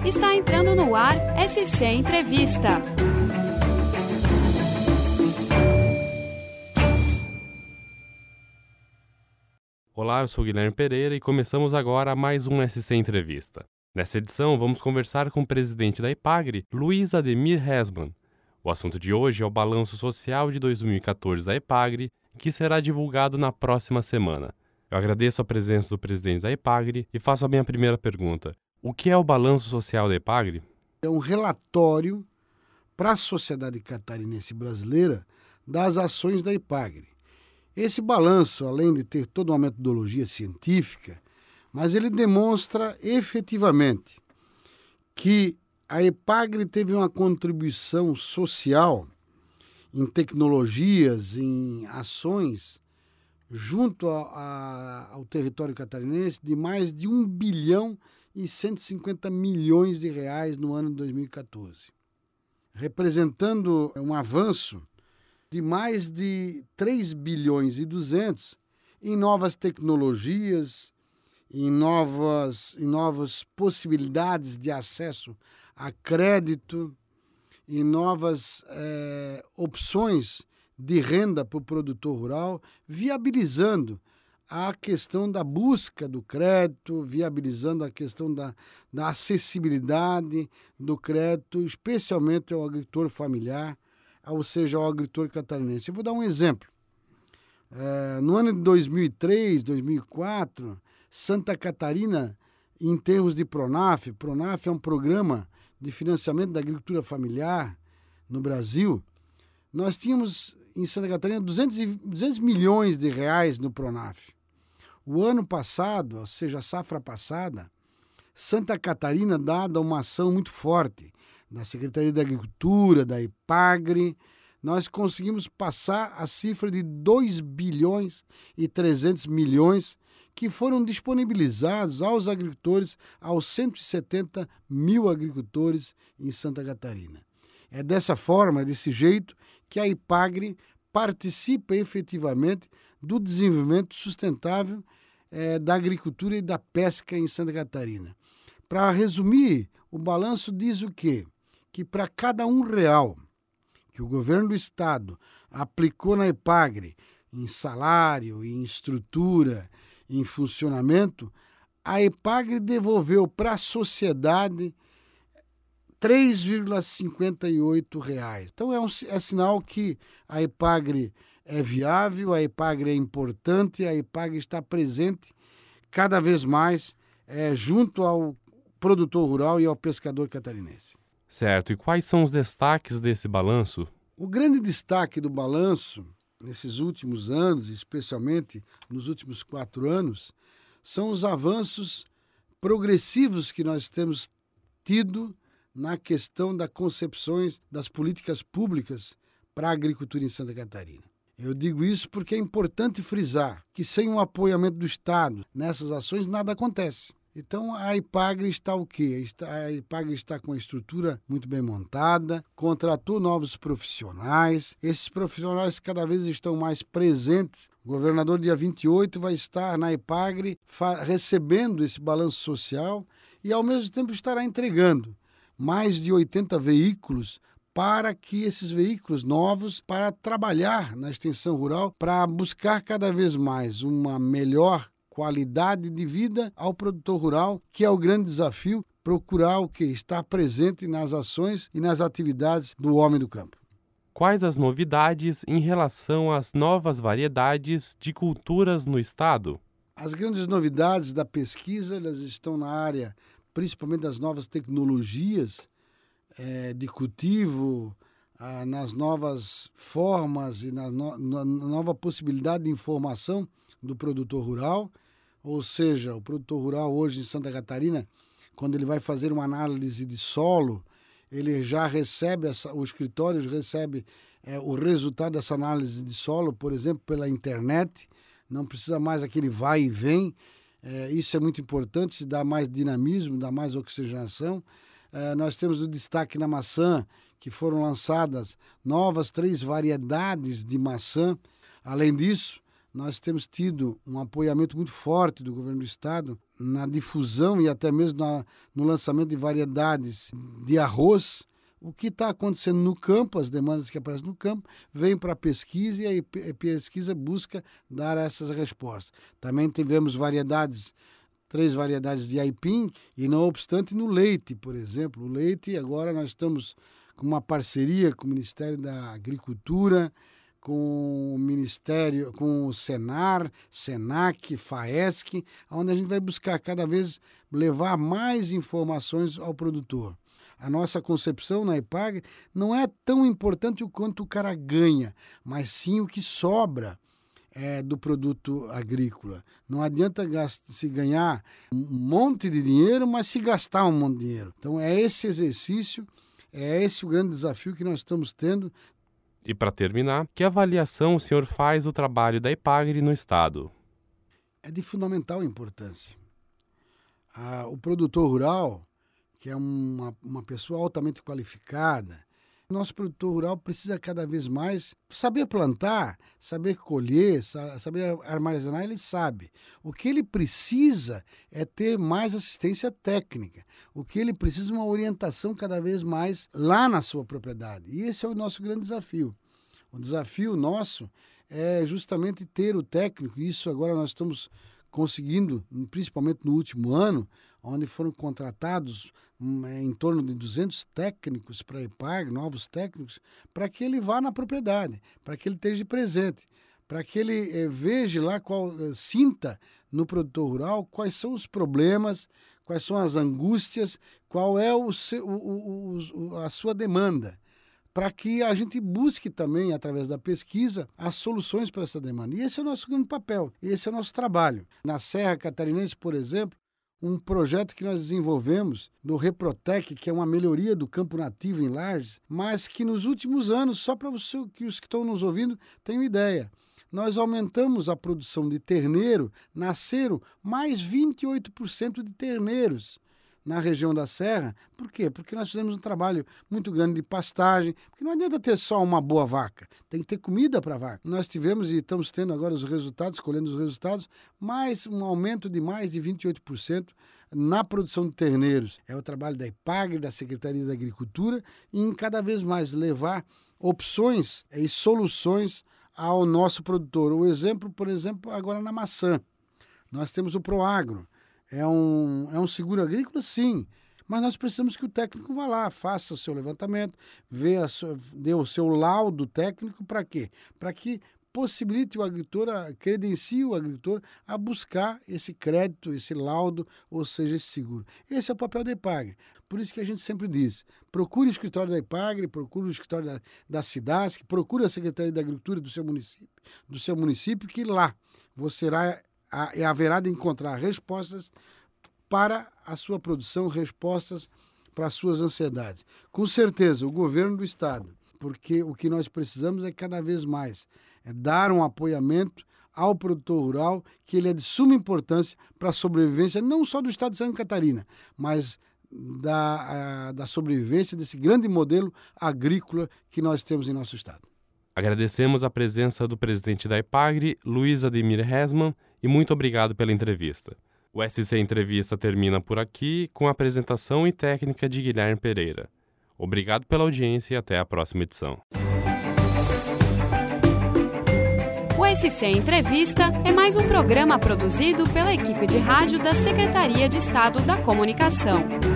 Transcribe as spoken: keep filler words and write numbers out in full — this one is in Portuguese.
Está entrando no ar S C Entrevista. Olá, eu sou Guilherme Pereira e começamos agora mais um S C Entrevista. Nessa edição, vamos conversar com o presidente da Epagre, Luiz Ademir Hesman. O assunto de hoje é o balanço social de dois mil e quatorze da Epagre, que será divulgado na próxima semana. Eu agradeço a presença do presidente da Epagre e faço a minha primeira pergunta. O que é o balanço social da Epagre? É um relatório para a sociedade catarinense brasileira das ações da Epagre. Esse balanço, além de ter toda uma metodologia científica, mas ele demonstra efetivamente que a Epagre teve uma contribuição social em tecnologias, em ações, junto a, a, ao território catarinense, de mais de um bilhão e cento e cinquenta milhões de reais no ano de dois mil e quatorze, representando um avanço de mais de três bilhões e duzentos em novas tecnologias, em novas, em novas possibilidades de acesso a crédito, em novas eh, opções de renda para o produtor rural, viabilizando a questão da busca do crédito, viabilizando a questão da, da acessibilidade do crédito, especialmente ao agricultor familiar, ou seja, ao agricultor catarinense. Eu vou dar um exemplo. É, no ano de dois mil e três, dois mil e quatro, Santa Catarina, em termos de Pronaf, Pronaf é um programa de financiamento da agricultura familiar no Brasil, nós tínhamos em Santa Catarina duzentos milhões de reais no Pronaf. O ano passado, ou seja, a safra passada, Santa Catarina, dada uma ação muito forte da Secretaria da Agricultura, da Epagre, nós conseguimos passar a cifra de dois bilhões e trezentos milhões que foram disponibilizados aos agricultores, aos cento e setenta mil agricultores em Santa Catarina. É dessa forma, desse jeito, que a Epagre participa efetivamente do desenvolvimento sustentável eh, da agricultura e da pesca em Santa Catarina. Para resumir, o balanço diz o quê? Que para cada um real que o governo do estado aplicou na Epagre em salário, em estrutura, em funcionamento, a Epagre devolveu para a sociedade três vírgula cinquenta e oito reais. Então é, um, é sinal que a Epagre é viável, a Epagre é importante, a Epagre está presente cada vez mais é, junto ao produtor rural e ao pescador catarinense. Certo. E quais são os destaques desse balanço? O grande destaque do balanço, nesses últimos anos, especialmente nos últimos quatro anos, são os avanços progressivos que nós temos tido na questão das concepções das políticas públicas para a agricultura em Santa Catarina. Eu digo isso porque é importante frisar que sem o apoiamento do Estado nessas ações nada acontece. Então a Epagre está o quê? A Epagre está com a estrutura muito bem montada, contratou novos profissionais, esses profissionais cada vez estão mais presentes. O governador, dia vinte e oito, vai estar na Epagre fa- recebendo esse balanço social e ao mesmo tempo estará entregando mais de oitenta veículos para que esses veículos novos, para trabalhar na extensão rural, para buscar cada vez mais uma melhor qualidade de vida ao produtor rural, que é o grande desafio, procurar o que está presente nas ações e nas atividades do homem do campo. Quais as novidades em relação às novas variedades de culturas no estado? As grandes novidades da pesquisa, elas estão na área principalmente das novas tecnologias é, de cultivo, ah, nas novas formas e na, no, na nova possibilidade de informação do produtor rural. Ou seja, o produtor rural hoje em Santa Catarina, quando ele vai fazer uma análise de solo, ele já recebe, essa, o escritório recebe é, o resultado dessa análise de solo, por exemplo, pela internet, não precisa mais aquele vai e vem. É, isso é muito importante, se dá mais dinamismo, dá mais oxigenação. É, nós temos o destaque na maçã, que foram lançadas novas três variedades de maçã. Além disso, nós temos tido um apoiamento muito forte do governo do estado na difusão e até mesmo na, no lançamento de variedades de arroz. O que está acontecendo no campo, as demandas que aparecem no campo, vêm para a pesquisa e a pesquisa busca dar essas respostas. Também tivemos variedades, três variedades de aipim, e não obstante no leite, por exemplo. O leite, agora nós estamos com uma parceria com o Ministério da Agricultura, com o Ministério, com o Senar, Senac, Faesc, onde a gente vai buscar cada vez levar mais informações ao produtor. A nossa concepção na Ipagre não é tão importante o quanto o cara ganha, mas sim o que sobra é, do produto agrícola. Não adianta gasta, se ganhar um monte de dinheiro, mas se gastar um monte de dinheiro. Então é esse exercício, é esse o grande desafio que nós estamos tendo. E para terminar, que avaliação o senhor faz do trabalho da Ipagre no Estado? É de fundamental importância. Ah, o produtor rural, que é uma, uma pessoa altamente qualificada, nosso produtor rural precisa cada vez mais saber plantar, saber colher, saber armazenar, ele sabe. O que ele precisa é ter mais assistência técnica. O que ele precisa é uma orientação cada vez mais lá na sua propriedade. E esse é o nosso grande desafio. O desafio nosso é justamente ter o técnico, e isso agora nós estamos conseguindo, principalmente no último ano, onde foram contratados em torno de duzentos técnicos para a Ipagre, novos técnicos, para que ele vá na propriedade, para que ele esteja presente, para que ele eh, veja lá, qual, eh, sinta no produtor rural quais são os problemas, quais são as angústias, qual é o seu, o, o, o, a sua demanda, para que a gente busque também, através da pesquisa, as soluções para essa demanda. E esse é o nosso grande papel, esse é o nosso trabalho. Na Serra Catarinense, por exemplo, um projeto que nós desenvolvemos do Reprotec, que é uma melhoria do campo nativo em Lages, mas que nos últimos anos, só para que os que estão nos ouvindo tenham ideia, nós aumentamos a produção de terneiro, nasceram mais vinte e oito por cento de terneiros na região da Serra. Por quê? Porque nós fizemos um trabalho muito grande de pastagem, porque não adianta ter só uma boa vaca, tem que ter comida para a vaca. Nós tivemos e estamos tendo agora os resultados, colhendo os resultados, mais um aumento de mais de vinte e oito por cento na produção de terneiros. É o trabalho da Ipagre, da Secretaria da Agricultura, e em cada vez mais levar opções e soluções ao nosso produtor. O exemplo, por exemplo, agora na maçã. Nós temos o Proagro. É um, é um seguro agrícola, sim, mas nós precisamos que o técnico vá lá, faça o seu levantamento, vê a sua, dê o seu laudo técnico para quê? Para que possibilite o agricultor, credencie o agricultor a buscar esse crédito, esse laudo, ou seja, esse seguro. Esse é o papel da Ipagre. Por isso que a gente sempre diz, procure o escritório da Ipagre, procure o escritório da, da Cidasc, procure a Secretaria da Agricultura do seu município, do seu município, que lá você irá e haverá de encontrar respostas para a sua produção, respostas para as suas ansiedades. Com certeza, o governo do Estado, porque o que nós precisamos é cada vez mais é dar um apoiamento ao produtor rural, que ele é de suma importância para a sobrevivência não só do Estado de Santa Catarina, mas da, a, da sobrevivência desse grande modelo agrícola que nós temos em nosso Estado. Agradecemos a presença do presidente da Ipagre, Luiz Ademir Hesman, e muito obrigado pela entrevista. O S C Entrevista termina por aqui com a apresentação e técnica de Guilherme Pereira. Obrigado pela audiência e até a próxima edição. O S C Entrevista é mais um programa produzido pela equipe de rádio da Secretaria de Estado da Comunicação.